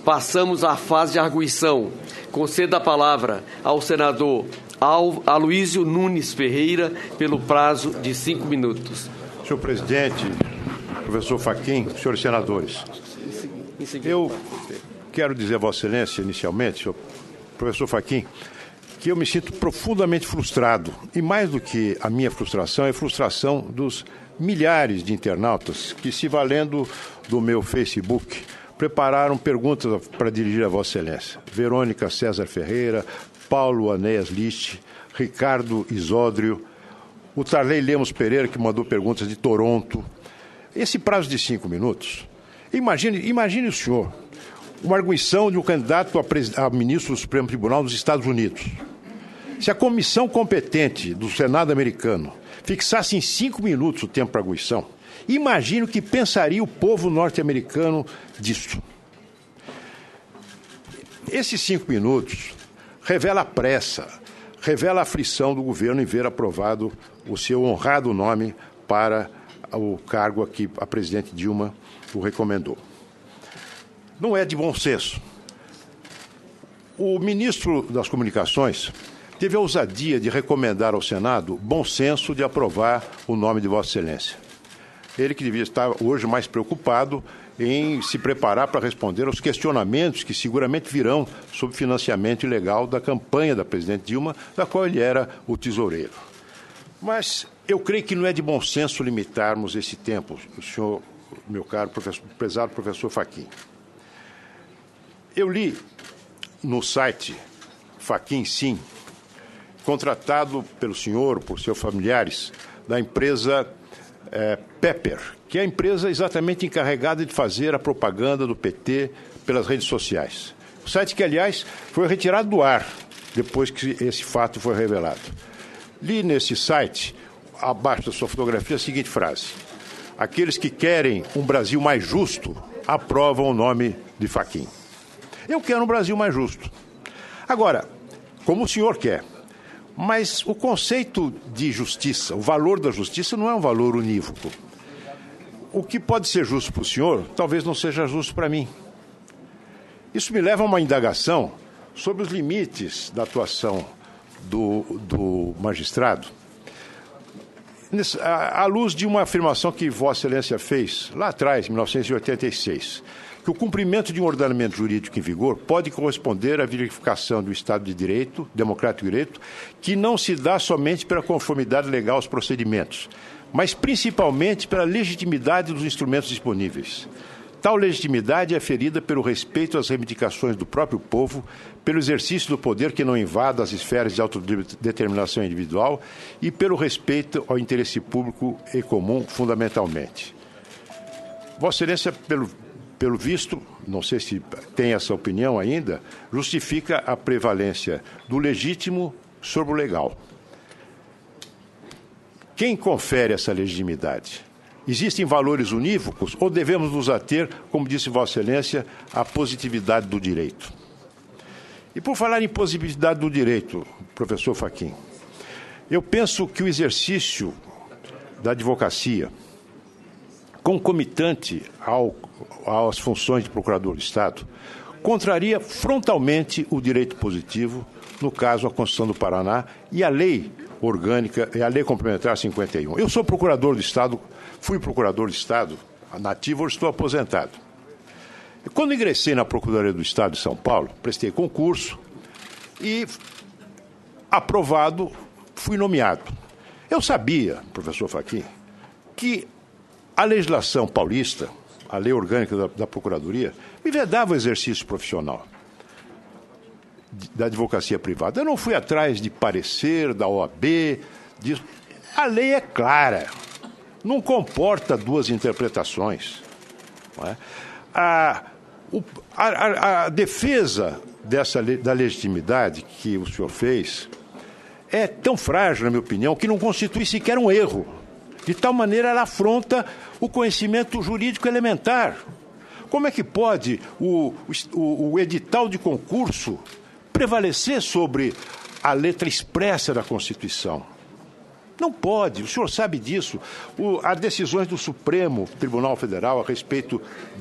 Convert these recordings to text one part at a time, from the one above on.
Passamos à fase de arguição. Concedo a palavra ao senador Aloísio Nunes Ferreira pelo prazo de 5 minutos. Senhor presidente, professor Fachin, senhores senadores, eu quero dizer a Vossa Excelência, inicialmente, senhor professor Fachin, que eu me sinto profundamente frustrado. E mais do que a minha frustração, é a frustração dos milhares de internautas que, se valendo do meu Facebook, prepararam perguntas para dirigir a Vossa Excelência. Verônica César Ferreira, Paulo Anéas Liste, Ricardo Isódrio, o Tarley Lemos Pereira, que mandou perguntas de Toronto. Esse prazo de 5 minutos, imagine o senhor, uma arguição de um candidato a ministro do Supremo Tribunal dos Estados Unidos. Se a comissão competente do Senado americano fixasse em 5 minutos o tempo para arguição, imagine o que pensaria o povo norte-americano disso. Esses 5 minutos revela a pressa, revela a aflição do governo em ver aprovado o seu honrado nome para o cargo a que a presidente Dilma o recomendou. Não é de bom senso. O ministro das Comunicações teve a ousadia de recomendar ao Senado bom senso de aprovar o nome de Vossa Excelência. Ele que devia estar hoje mais preocupado em se preparar para responder aos questionamentos que seguramente virão sobre financiamento ilegal da campanha da presidente Dilma, da qual ele era o tesoureiro. Mas eu creio que não é de bom senso limitarmos esse tempo, senhor, meu caro prezado professor Fachin. Eu li no site Fachin Sim, contratado pelo senhor, por seus familiares, da empresa Pepper, que é a empresa exatamente encarregada de fazer a propaganda do PT pelas redes sociais. O site que, aliás, foi retirado do ar depois que esse fato foi revelado. Li nesse site, abaixo da sua fotografia, a seguinte frase: aqueles que querem um Brasil mais justo aprovam o nome de Fachin. Eu quero um Brasil mais justo. Agora, como o senhor quer, mas o conceito de justiça, o valor da justiça não é um valor unívoco. O que pode ser justo para o senhor, talvez não seja justo para mim. Isso me leva a uma indagação sobre os limites da atuação do magistrado, à luz de uma afirmação que Vossa Excelência fez lá atrás, em 1986, que o cumprimento de um ordenamento jurídico em vigor pode corresponder à verificação do Estado de Direito, democrático direito, que não se dá somente pela conformidade legal aos procedimentos, mas principalmente pela legitimidade dos instrumentos disponíveis. Tal legitimidade é aferida pelo respeito às reivindicações do próprio povo, pelo exercício do poder que não invada as esferas de autodeterminação individual e pelo respeito ao interesse público e comum, fundamentalmente. Vossa Excelência, pelo visto, não sei se tem essa opinião ainda, justifica a prevalência do legítimo sobre o legal. Quem confere essa legitimidade? Existem valores unívocos ou devemos nos ater, como disse Vossa Excelência, à positividade do direito? E por falar em positividade do direito, professor Fachin, eu penso que o exercício da advocacia, concomitante às funções de procurador de Estado, contraria frontalmente o direito positivo, no caso a Constituição do Paraná e a lei orgânica e a lei complementar 51. Eu sou procurador do Estado, fui procurador de Estado nativo, hoje estou aposentado. E quando ingressei na Procuradoria do Estado de São Paulo, prestei concurso e, aprovado, fui nomeado. Eu sabia, professor Fachin, que a legislação paulista, a lei orgânica da Procuradoria, me vedava o exercício profissional da advocacia privada. Eu não fui atrás de parecer da OAB, disso. A lei é clara, não comporta duas interpretações. Não é? A defesa da legitimidade que o senhor fez é tão frágil, na minha opinião, que não constitui sequer um erro. De tal maneira, ela afronta o conhecimento jurídico elementar. Como é que pode o edital de concurso prevalecer sobre a letra expressa da Constituição? Não pode, o senhor sabe disso. As decisões do Supremo Tribunal Federal a respeito,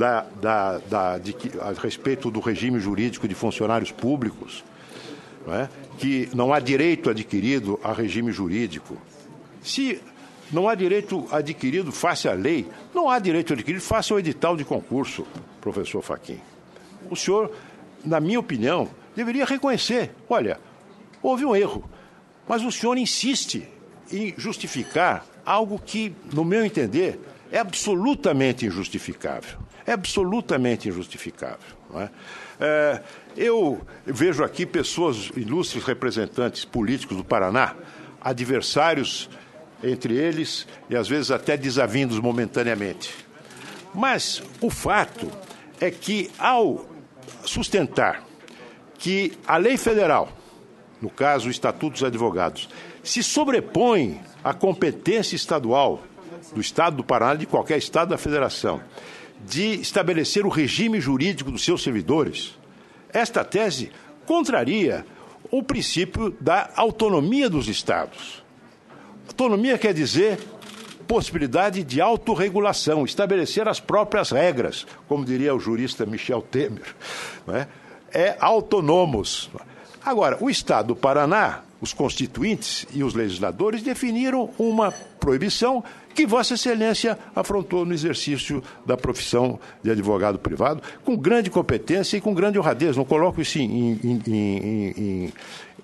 a respeito do regime jurídico de funcionários públicos, não é? Que não há direito adquirido a regime jurídico. Se não há direito adquirido face à lei, não há direito adquirido face ao edital de concurso, professor Fachin. O senhor, na minha opinião, deveria reconhecer, olha, houve um erro, mas o senhor insiste em justificar algo que, no meu entender, é absolutamente injustificável. É absolutamente injustificável. Não é? Eu vejo aqui pessoas, ilustres representantes políticos do Paraná, adversários entre eles e às vezes até desavindos momentaneamente. Mas o fato é que, ao sustentar que a lei federal, no caso o Estatuto dos Advogados, se sobrepõe à competência estadual do Estado do Paraná, de qualquer Estado da Federação, de estabelecer o regime jurídico dos seus servidores, esta tese contraria o princípio da autonomia dos Estados. Autonomia quer dizer possibilidade de autorregulação, estabelecer as próprias regras, como diria o jurista Michel Temer. Não é? É autônomos. Agora, o Estado do Paraná, os constituintes e os legisladores definiram uma proibição que Vossa Excelência afrontou no exercício da profissão de advogado privado, com grande competência e com grande honradez. Não coloco isso em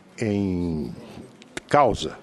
causa.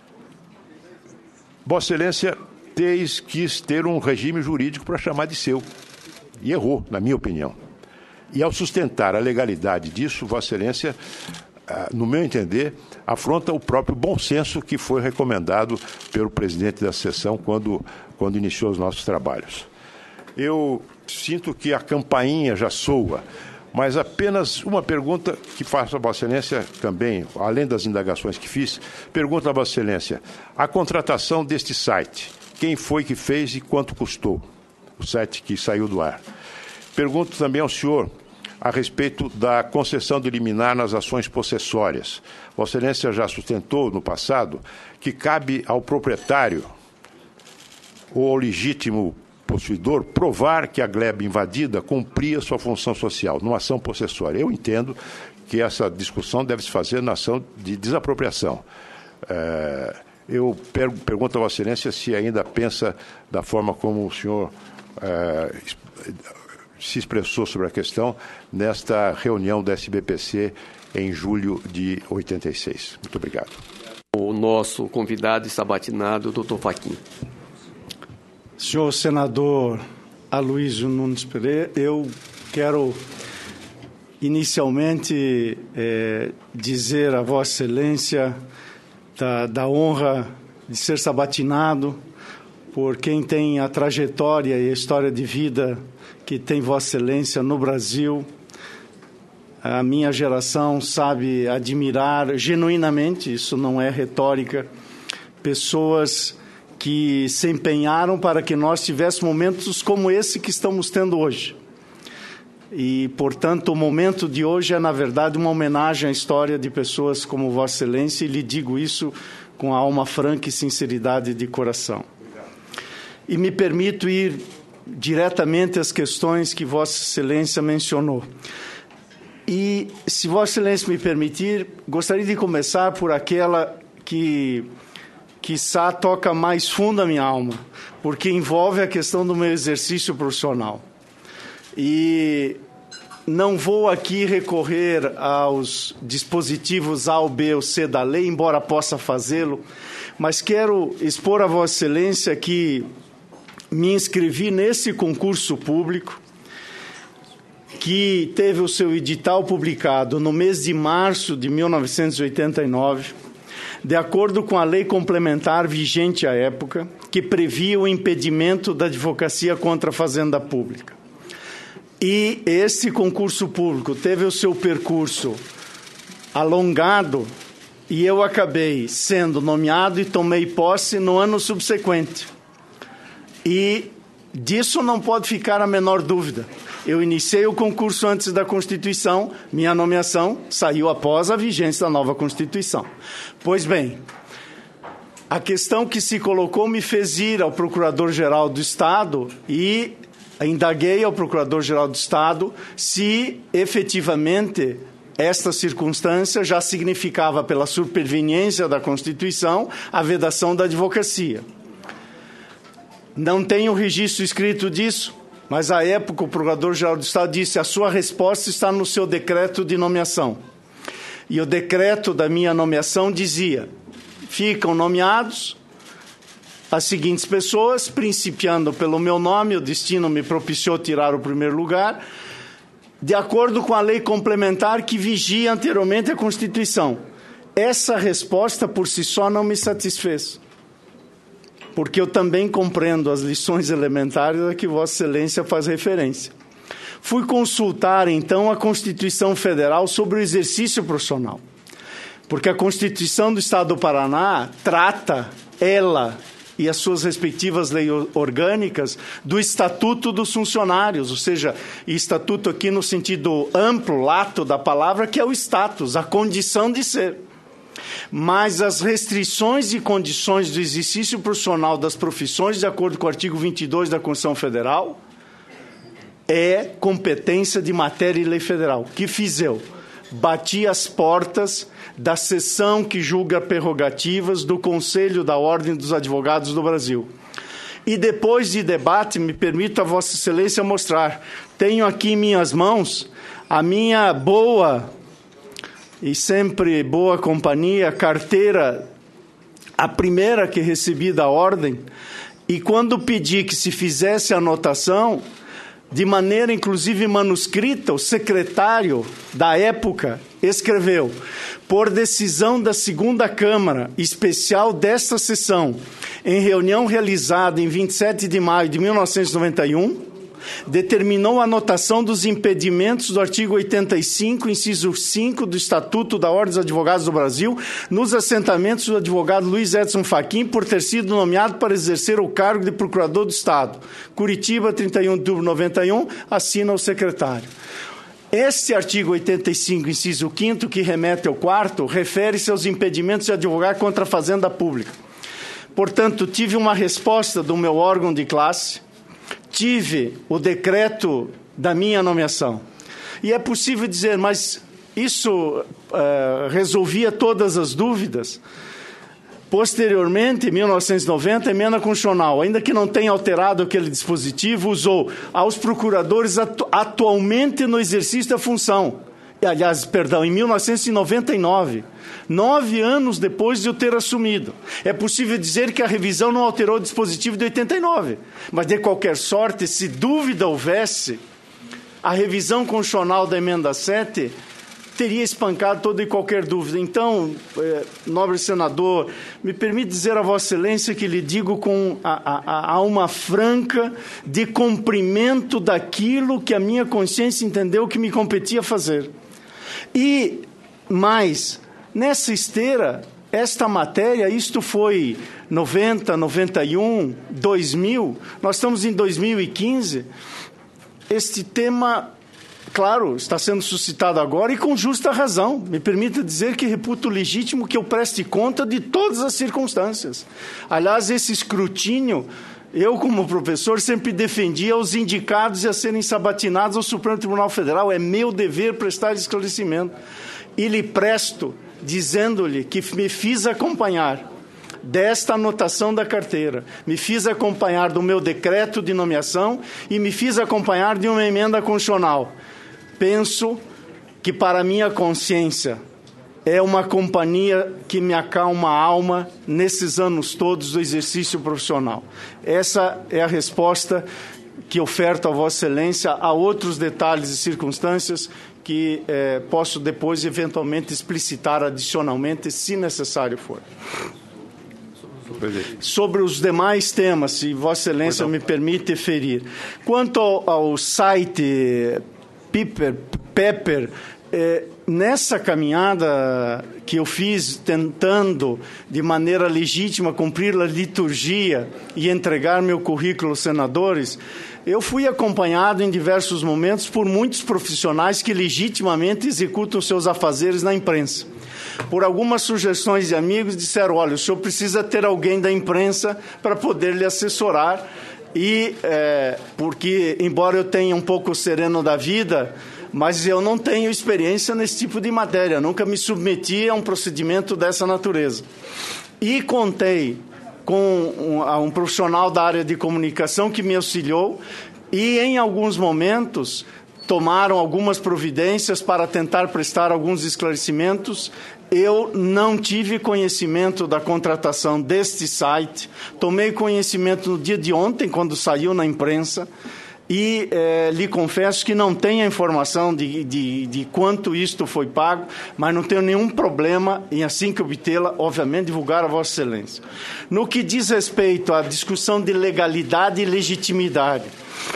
Vossa Excelência quis ter um regime jurídico para chamar de seu. E errou, na minha opinião. E ao sustentar a legalidade disso, Vossa Excelência, no meu entender, afronta o próprio bom senso que foi recomendado pelo presidente da sessão quando iniciou os nossos trabalhos. Eu sinto que a campainha já soa, mas apenas uma pergunta que faço a Vossa Excelência também, além das indagações que fiz, pergunto a Vossa Excelência, a contratação deste site, quem foi que fez e quanto custou? O site que saiu do ar. Pergunto também ao senhor a respeito da concessão de liminar nas ações possessórias. Vossa Excelência já sustentou no passado que cabe ao proprietário ou ao legítimo possuidor provar que a gleba invadida cumpria sua função social, numa ação possessória. Eu entendo que essa discussão deve se fazer na ação de desapropriação. Eu pergunto a Vossa Excelência se ainda pensa da forma como o senhor se expressou sobre a questão nesta reunião da SBPC em julho de 86. Muito obrigado. O nosso convidado e sabatinado, doutor Fachin. Senhor senador Aloysio Nunes Pereira, eu quero inicialmente dizer a Vossa Excelência da honra de ser sabatinado por quem tem a trajetória e a história de vida que tem Vossa Excelência no Brasil. A minha geração sabe admirar genuinamente, isso não é retórica, pessoas que se empenharam para que nós tivéssemos momentos como esse que estamos tendo hoje. E, portanto, o momento de hoje é, na verdade, uma homenagem à história de pessoas como Vossa Excelência, e lhe digo isso com a alma franca e sinceridade de coração. E me permito ir diretamente às questões que Vossa Excelência mencionou. E, se Vossa Excelência me permitir, gostaria de começar por aquela que quiçá toca mais fundo a minha alma, porque envolve a questão do meu exercício profissional. E não vou aqui recorrer aos dispositivos A, ou B ou C da lei, embora possa fazê-lo, mas quero expor a Vossa Excelência que me inscrevi nesse concurso público, que teve o seu edital publicado no mês de março de 1989, de acordo com a lei complementar vigente à época, que previa o impedimento da advocacia contra a fazenda pública. E esse concurso público teve o seu percurso alongado e eu acabei sendo nomeado e tomei posse no ano subsequente. E disso não pode ficar a menor dúvida. Eu iniciei o concurso antes da Constituição, minha nomeação saiu após a vigência da nova Constituição. Pois bem, a questão que se colocou me fez ir ao Procurador-Geral do Estado e indaguei ao Procurador-Geral do Estado se efetivamente esta circunstância já significava, pela superveniência da Constituição, a vedação da advocacia. Não tenho registro escrito disso, mas à época o Procurador-Geral do Estado disse: a sua resposta está no seu decreto de nomeação. E o decreto da minha nomeação dizia: ficam nomeados as seguintes pessoas, principiando pelo meu nome, o destino me propiciou tirar o primeiro lugar, de acordo com a lei complementar que vigia anteriormente a Constituição. Essa resposta por si só não me satisfez, porque eu também compreendo as lições elementares a que Vossa Excelência faz referência. Fui consultar, então, a Constituição Federal sobre o exercício profissional, porque a Constituição do Estado do Paraná trata, ela e as suas respectivas leis orgânicas, do Estatuto dos Funcionários, ou seja, estatuto aqui no sentido amplo, lato da palavra, que é o status, a condição de ser. Mas as restrições e condições do exercício profissional das profissões, de acordo com o artigo 22 da Constituição Federal, é competência de matéria e lei federal. Que fiz eu? Bati as portas da seção que julga prerrogativas do Conselho da Ordem dos Advogados do Brasil. E depois de debate, me permito a Vossa Excelência mostrar, tenho aqui em minhas mãos a minha boa e sempre boa companhia, carteira, a primeira que recebi da Ordem, e quando pedi que se fizesse a anotação, de maneira inclusive manuscrita, o secretário da época escreveu: por decisão da segunda Câmara Especial desta sessão, em reunião realizada em 27 de maio de 1991, determinou a anotação dos impedimentos do artigo 85, inciso 5 do Estatuto da Ordem dos Advogados do Brasil, nos assentamentos do advogado Luiz Edson Fachin, por ter sido nomeado para exercer o cargo de Procurador do Estado. Curitiba, 31 de outubro de 91, assina o secretário. Este artigo 85, inciso 5º, que remete ao 4º, refere-se aos impedimentos de advogar contra a Fazenda Pública. Portanto, tive uma resposta do meu órgão de classe, tive o decreto da minha nomeação. E é possível dizer, mas isso resolvia todas as dúvidas? Posteriormente, em 1990, a emenda constitucional, ainda que não tenha alterado aquele dispositivo, usou aos procuradores atualmente no exercício da função. Aliás, perdão, em 1999, 9 anos depois de eu ter assumido. É possível dizer que a revisão não alterou o dispositivo de 89, mas de qualquer sorte, se dúvida houvesse, a revisão constitucional da emenda 7 teria espancado toda e qualquer dúvida. Então, nobre senador, me permite dizer a Vossa Excelência que lhe digo com a alma franca de cumprimento daquilo que a minha consciência entendeu que me competia fazer. E mais, nessa esteira, esta matéria, isto foi 90, 91, 2000, nós estamos em 2015, este tema, claro, está sendo suscitado agora e com justa razão. Me permita dizer que reputo legítimo que eu preste conta de todas as circunstâncias. Aliás, esse escrutínio, eu, como professor, sempre defendia os indicados a serem sabatinados ao Supremo Tribunal Federal. É meu dever prestar esclarecimento. E lhe presto, dizendo-lhe que me fiz acompanhar desta anotação da carteira, me fiz acompanhar do meu decreto de nomeação e me fiz acompanhar de uma emenda constitucional. Penso que, para minha consciência, é uma companhia que me acalma a alma nesses anos todos do exercício profissional. Essa é a resposta que oferto a Vossa Excelência. Há outros detalhes e circunstâncias que posso depois, eventualmente, explicitar adicionalmente, se necessário for. Sobre os demais temas, se Vossa Excelência me permite ferir. Quanto ao site Pepper, nessa caminhada que eu fiz tentando de maneira legítima cumprir a liturgia e entregar meu currículo aos senadores, eu fui acompanhado em diversos momentos por muitos profissionais que legitimamente executam seus afazeres na imprensa. Por algumas sugestões de amigos, disseram: olha, o senhor precisa ter alguém da imprensa para poder lhe assessorar, porque, embora eu tenha um pouco sereno da vida, mas eu não tenho experiência nesse tipo de matéria, nunca me submeti a um procedimento dessa natureza. E contei com um profissional da área de comunicação que me auxiliou e, em alguns momentos, tomaram algumas providências para tentar prestar alguns esclarecimentos. Eu não tive conhecimento da contratação deste site, tomei conhecimento no dia de ontem, quando saiu na imprensa, e lhe confesso que não tenho a informação de quanto isto foi pago, mas não tenho nenhum problema em, assim que obtê-la, obviamente, divulgar a Vossa Excelência. No que diz respeito à discussão de legalidade e legitimidade,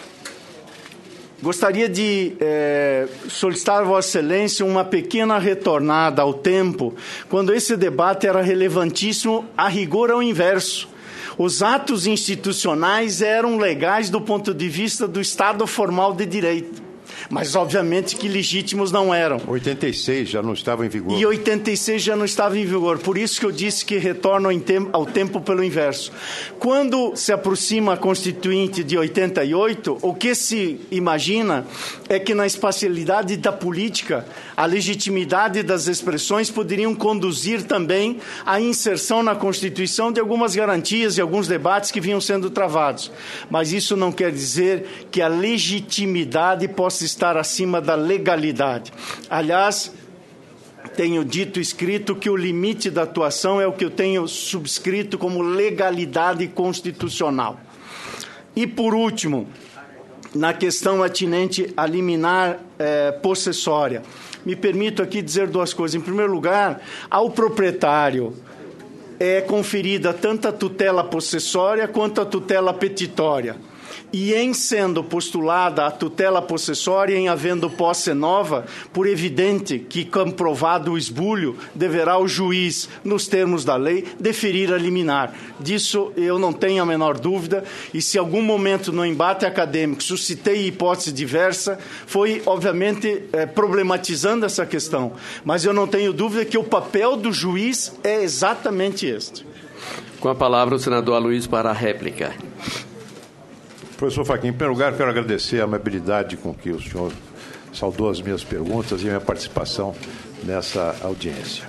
gostaria de solicitar a Vossa Excelência uma pequena retornada ao tempo, quando esse debate era relevantíssimo, a rigor ao inverso. Os atos institucionais eram legais do ponto de vista do Estado formal de direito, mas obviamente que legítimos não eram. 86 já não estava em vigor. E 86 já não estava em vigor, por isso que eu disse que retorno ao tempo pelo inverso. Quando se aproxima a Constituinte de 88, o que se imagina é que na espacialidade da política, a legitimidade das expressões poderiam conduzir também à inserção na Constituição de algumas garantias e alguns debates que vinham sendo travados. Mas isso não quer dizer que a legitimidade possa estar acima da legalidade. Aliás, tenho dito e escrito que o limite da atuação é o que eu tenho subscrito como legalidade constitucional. E, por último, na questão atinente à liminar possessória, me permito aqui dizer duas coisas. Em primeiro lugar, ao proprietário é conferida tanto a tutela possessória quanto a tutela petitória. E em sendo postulada a tutela possessória, em havendo posse nova, por evidente que, comprovado o esbulho, deverá o juiz, nos termos da lei, deferir a liminar. Disso eu não tenho a menor dúvida, e se algum momento no embate acadêmico suscitei hipótese diversa, foi, obviamente, problematizando essa questão. Mas eu não tenho dúvida que o papel do juiz é exatamente este. Com a palavra o senador Aloysio para a réplica. Professor Fachin, em primeiro lugar, quero agradecer a amabilidade com que o senhor saudou as minhas perguntas e a minha participação nessa audiência.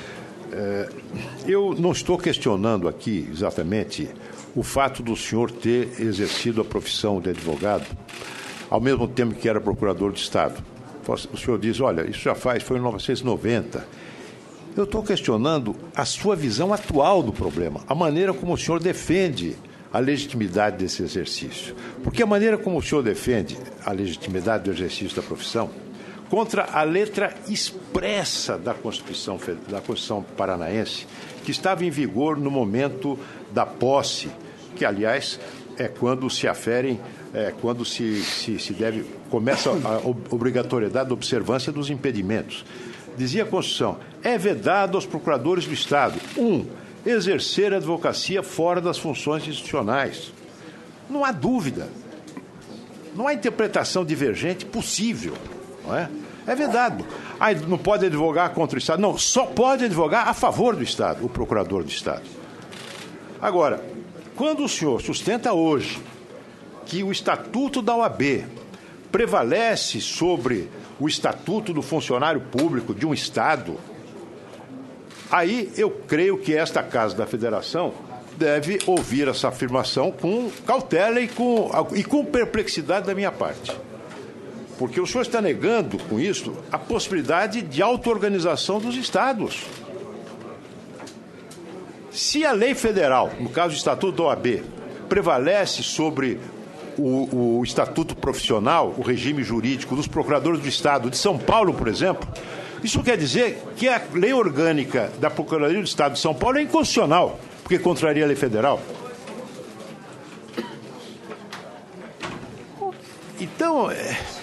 Eu não estou questionando aqui exatamente o fato do senhor ter exercido a profissão de advogado ao mesmo tempo que era procurador de Estado. O senhor diz, olha, isso já foi em 1990. Eu estou questionando a sua visão atual do problema, a maneira como o senhor defende a legitimidade desse exercício. Porque a maneira como o senhor defende a legitimidade do exercício da profissão, contra a letra expressa da Constituição paranaense, que estava em vigor no momento da posse, que, aliás, é quando se aferem, quando começa a obrigatoriedade da observância dos impedimentos. Dizia a Constituição, é vedado aos procuradores do Estado, exercer a advocacia fora das funções institucionais. Não há dúvida. Não há interpretação divergente possível. Não é? É vedado. Não pode advogar contra o Estado. Não, só pode advogar a favor do Estado, o procurador do Estado. Agora, quando o senhor sustenta hoje que o Estatuto da OAB prevalece sobre o Estatuto do Funcionário Público de um Estado, aí eu creio que esta Casa da Federação deve ouvir essa afirmação com cautela e com perplexidade da minha parte. Porque o senhor está negando, com isso, a possibilidade de auto-organização dos Estados. Se a lei federal, no caso do Estatuto da OAB, prevalece sobre o Estatuto Profissional, o regime jurídico dos procuradores do Estado de São Paulo, por exemplo, isso quer dizer que a lei orgânica da Procuradoria do Estado de São Paulo é inconstitucional, porque contraria a lei federal. Então,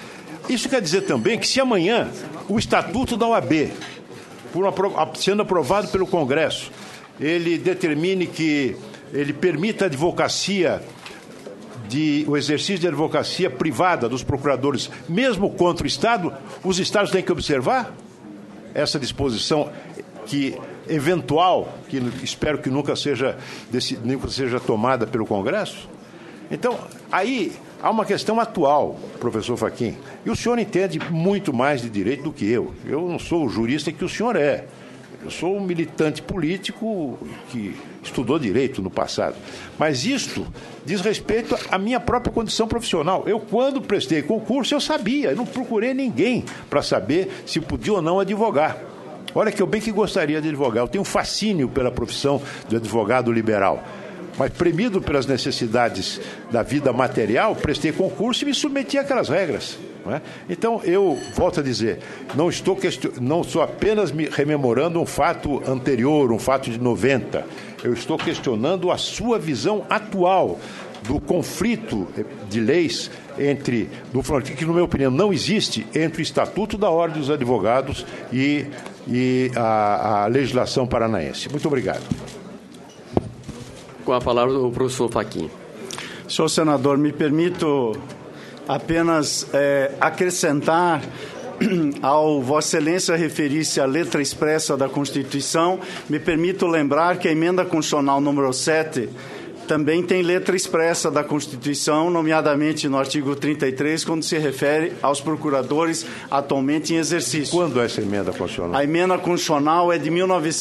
Isso quer dizer também que se amanhã o Estatuto da OAB, sendo aprovado pelo Congresso, ele determine que ele permita a advocacia, o exercício de advocacia privada dos procuradores, mesmo contra o Estado, os Estados têm que observar essa disposição eventual, que espero que nunca seja tomada pelo Congresso. Então, aí há uma questão atual, professor Fachin, e o senhor entende muito mais de direito do que eu. Eu não sou o jurista que o senhor é. Eu sou um militante político que estudou direito no passado. Mas isto diz respeito à minha própria condição profissional. Eu, quando prestei concurso, eu sabia, eu não procurei ninguém para saber se podia ou não advogar. Olha que eu bem que gostaria de advogar. Eu tenho um fascínio pela profissão de advogado liberal. Mas, premido pelas necessidades da vida material, prestei concurso e me submeti àquelas regras. Não é? Então, eu volto a dizer, não estou apenas me rememorando um fato anterior, um fato de 90. Eu estou questionando a sua visão atual do conflito de leis que, na minha opinião, não existe entre o Estatuto da Ordem dos Advogados e a legislação paranaense. Muito obrigado. Com a palavra o professor Fachin. Senhor senador, me permito apenas acrescentar ao Vossa Excelência referir-se à letra expressa da Constituição, me permito lembrar que a emenda constitucional número 7 também tem letra expressa da Constituição, nomeadamente no artigo 33, quando se refere aos procuradores atualmente em exercício. Quando é essa emenda constitucional? A emenda constitucional é de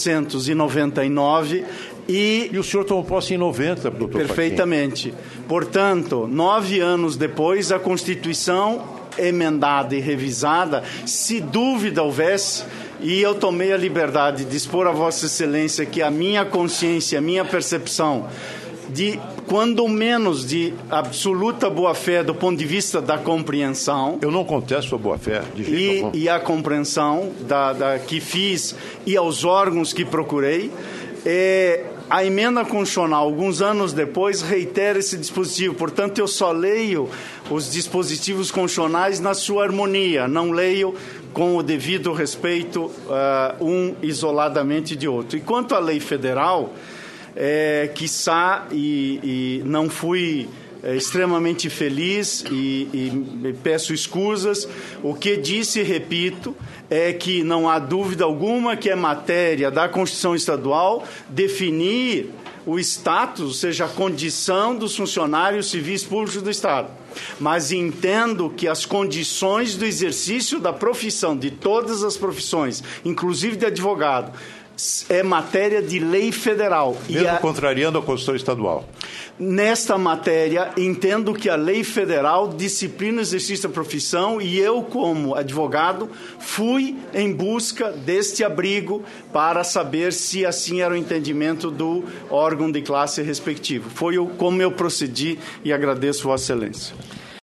1999 e o senhor tomou posse em 90, doutor Perfeitamente. Fachin. Portanto, 9 anos depois, a Constituição emendada e revisada, se dúvida houvesse, e eu tomei a liberdade de expor a Vossa Excelência que a minha consciência, a minha percepção de, quando menos, de absoluta boa-fé do ponto de vista da compreensão. Eu não contesto a boa-fé, de jeito algum. E a compreensão que fiz e aos órgãos que procurei. A emenda constitucional, alguns anos depois, reitera esse dispositivo. Portanto, eu só leio os dispositivos constitucionais na sua harmonia, não leio com o devido respeito um isoladamente de outro. E quanto à lei federal, quiçá, e não fui extremamente feliz e peço escusas, o que disse, repito, é que não há dúvida alguma que é matéria da Constituição Estadual definir o status, ou seja, a condição dos funcionários civis públicos do Estado. Mas entendo que as condições do exercício da profissão, de todas as profissões, inclusive de advogado, é matéria de lei federal. Mesmo contrariando a Constituição Estadual. Nesta matéria, entendo que a lei federal disciplina o exercício da profissão e eu, como advogado, fui em busca deste abrigo para saber se assim era o entendimento do órgão de classe respectivo. Foi como eu procedi e agradeço Vossa Excelência.